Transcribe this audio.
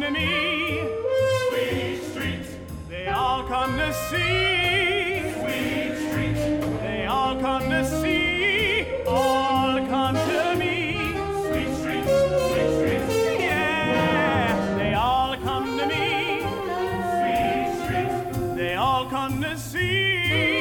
to me. Sweet streets, They all come to see. sweet streets, They all come to see. All come to me. sweet streets, sweet streets, Yeah, they all come to me. sweet streets. They all come to see.